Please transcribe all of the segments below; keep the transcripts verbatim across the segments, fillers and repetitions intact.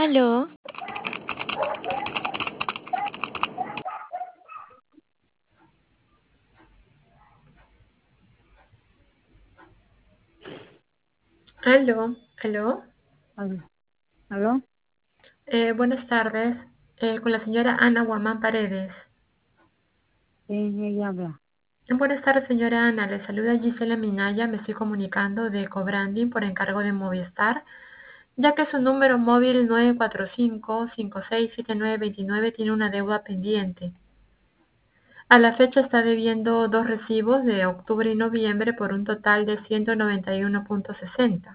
Aló, Aló, aló. Aló, aló, Eh, buenas tardes. Eh, con la señora Ana Guamán Paredes. sí, ella habla. Buenas tardes, señora Ana. Le saluda Gisela Minaya. Me estoy comunicando de Cobranding por encargo de Movistar, ya que su número móvil nueve cuatro cinco, cinco seis siete nueve dos nueve tiene una deuda pendiente. A la fecha está debiendo dos recibos de octubre y noviembre por un total de ciento noventa y uno punto sesenta.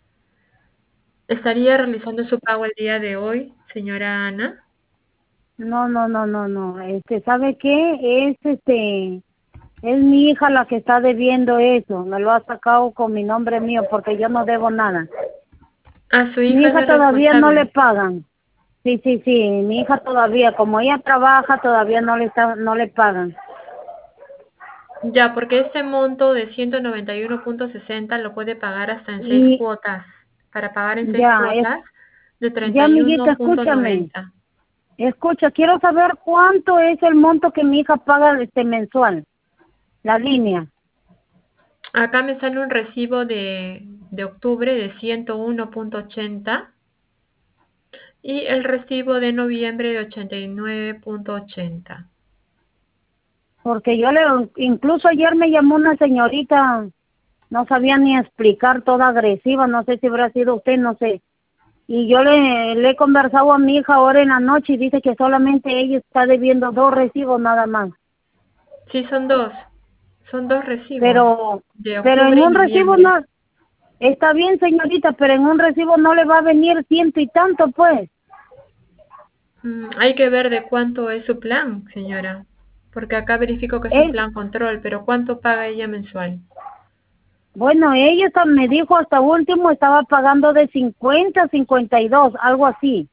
¿Estaría realizando su pago el día de hoy, señora Ana? No, no, no, no, no. Este, ¿sabe qué? Es este, es mi hija la que está debiendo eso. Me lo ha sacado con mi nombre mío porque yo no debo nada. A su Mi hija es hija la todavía no le responsable. pagan. Sí, sí, sí. Mi hija todavía, como ella trabaja, todavía no le está, no le pagan. Ya, porque este monto de ciento noventa y uno punto sesenta lo puede pagar hasta en seis Y cuotas. Para pagar en seis ya, es, cuotas de ya, treinta y amiguita, uno punto escúchame. noventa. Escucha, quiero saber cuánto es el monto que mi hija paga este mensual, la línea. Acá me sale un recibo de, de octubre de ciento uno punto ochenta y el recibo de noviembre de ochenta y nueve punto ochenta. Porque yo le, incluso ayer me llamó una señorita, no sabía ni explicar, toda agresiva, no sé si habrá sido usted, no sé. Y yo le, le he conversado a mi hija ahora en la noche y dice que solamente ella está debiendo dos recibos nada más. Sí, son dos. Son dos recibos Pero, de pero en octubre y un recibo noviembre. no, está bien señorita, pero en un recibo no le va a venir ciento y tanto pues. Mm, hay que ver de cuánto es su plan, señora, porque acá verifico que es un Es, plan control, pero ¿cuánto paga ella mensual? bueno, ella hasta me dijo hasta último estaba pagando de cincuenta, cincuenta y dos, algo así.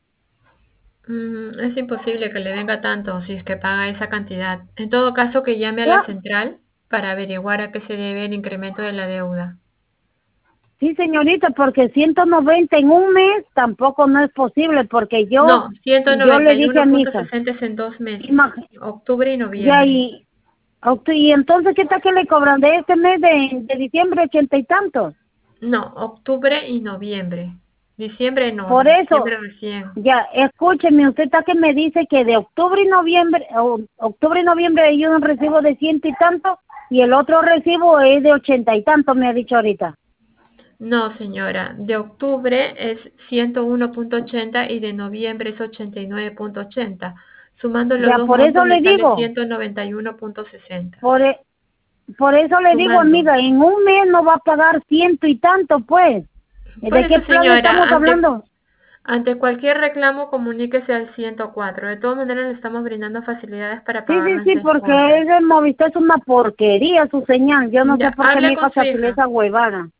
Mm, es imposible que le venga tanto si es que paga esa cantidad. En todo caso, que llame a la Ya, central para averiguar a qué se debe el incremento de la deuda. sí, señorita, porque ciento noventa en un mes tampoco no es posible, porque yo No, ciento yo le noventa y dije uno a mi punto hija, sesenta es en dos meses, imag- octubre y ya noviembre. y, ok, y entonces ¿qué tal que le cobran de este mes de, de diciembre ochenta y tantos? No, octubre y noviembre. Diciembre no, Por eso, diciembre recién. ya, escúcheme, usted está que me dice que de octubre y noviembre, o- octubre y noviembre hay un recibo de ciento y tanto, y el otro recibo es de ochenta y tanto, me ha dicho ahorita. No, señora, de octubre es ciento uno punto ochenta y de noviembre es ochenta y nueve punto ochenta. Sumando los Ya, dos por eso montos le me sale digo, ciento noventa y uno punto sesenta. por, e- Por eso le digo, Sumando. amiga, en un mes no va a pagar ciento y tanto, pues. Por ¿De qué eso, plan señora, estamos ante, hablando? ante cualquier reclamo comuníquese al ciento cuatro. De todas maneras, le estamos brindando facilidades para Sí, pagarlo sí, en sí, seis porque cuotas. ese Movistar es una porquería su señal. Yo no sé Ya, por qué mi hable hija con se su afilió hija. esa huevada.